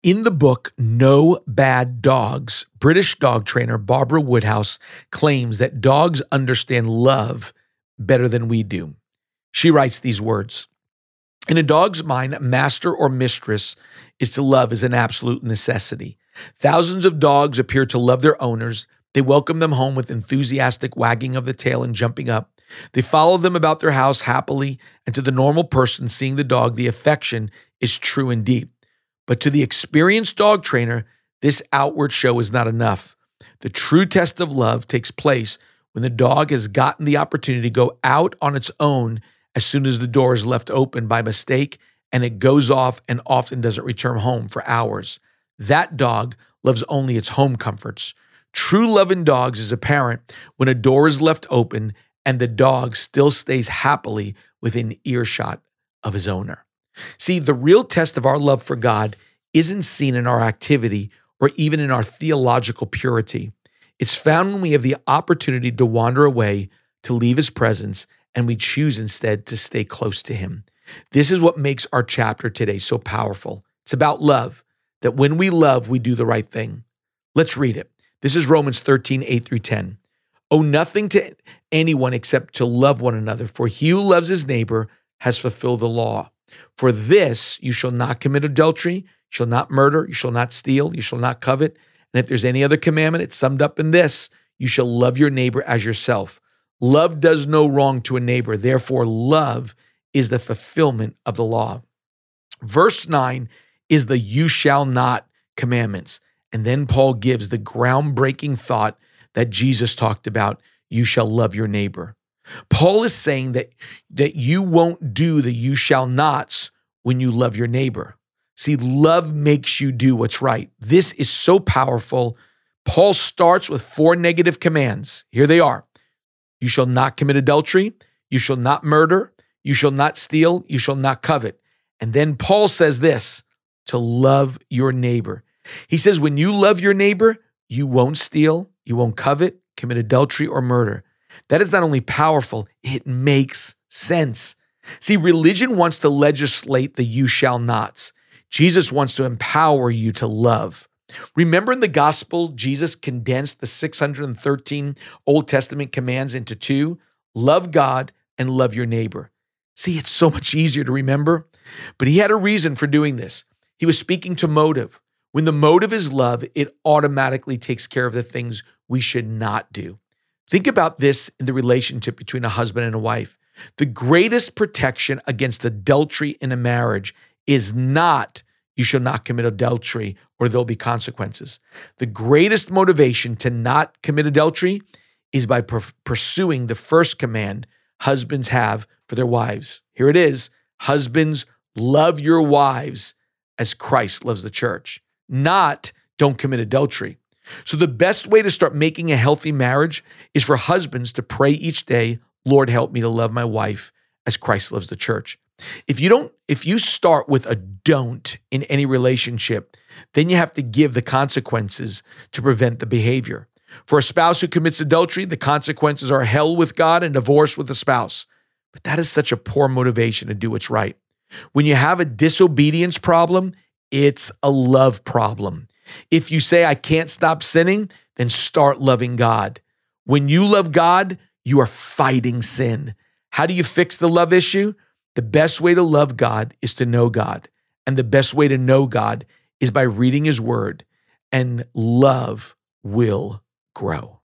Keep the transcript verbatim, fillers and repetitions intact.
In the book, No Bad Dogs, British dog trainer Barbara Woodhouse claims that dogs understand love better than we do. She writes these words: "In a dog's mind, master or mistress is to love as an absolute necessity. Thousands of dogs appear to love their owners. They welcome them home with enthusiastic wagging of the tail and jumping up. They follow them about their house happily, and to the normal person seeing the dog, the affection is true and deep. But to the experienced dog trainer, this outward show is not enough. The true test of love takes place when the dog has gotten the opportunity to go out on its own as soon as the door is left open by mistake, and it goes off and often doesn't return home for hours. That dog loves only its home comforts. True love in dogs is apparent when a door is left open and the dog still stays happily within earshot of his owner." See, the real test of our love for God isn't seen in our activity or even in our theological purity. It's found when we have the opportunity to wander away, to leave his presence, and we choose instead to stay close to him. This is what makes our chapter today so powerful. It's about love, that when we love, we do the right thing. Let's read it. This is Romans thirteen, eight through ten. "Owe nothing to anyone except to love one another, for he who loves his neighbor has fulfilled the law. For this, you shall not commit adultery, you shall not murder, you shall not steal, you shall not covet. And if there's any other commandment, it's summed up in this: you shall love your neighbor as yourself. Love does no wrong to a neighbor. Therefore, love is the fulfillment of the law." Verse nine is the "you shall not" commandments. And then Paul gives the groundbreaking thought that Jesus talked about: you shall love your neighbor. Paul is saying that, that you won't do the "you shall nots" when you love your neighbor. See, love makes you do what's right. This is so powerful. Paul starts with four negative commands. Here they are. You shall not commit adultery. You shall not murder. You shall not steal. You shall not covet. And then Paul says this: to love your neighbor. He says, when you love your neighbor, you won't steal, you won't covet, commit adultery, or murder. That is not only powerful, it makes sense. See, religion wants to legislate the "you shall nots." Jesus wants to empower you to love. Remember in the gospel, Jesus condensed the six hundred thirteen Old Testament commands into two: love God and love your neighbor. See, it's so much easier to remember, but he had a reason for doing this. He was speaking to motive. When the motive is love, it automatically takes care of the things we should not do. Think about this in the relationship between a husband and a wife. The greatest protection against adultery in a marriage is not "you shall not commit adultery or there'll be consequences." The greatest motivation to not commit adultery is by per- pursuing the first command husbands have for their wives. Here it is: husbands, love your wives as Christ loves the church. Not don't commit adultery. So the best way to start making a healthy marriage is for husbands to pray each day, "Lord, help me to love my wife as Christ loves the church." If you don't, if you start with a don't in any relationship, then you have to give the consequences to prevent the behavior. For a spouse who commits adultery, the consequences are hell with God and divorce with the spouse. But that is such a poor motivation to do what's right. When you have a disobedience problem, it's a love problem. If you say, "I can't stop sinning," then start loving God. When you love God, you are fighting sin. How do you fix the love issue? The best way to love God is to know God. And the best way to know God is by reading his word, and love will grow.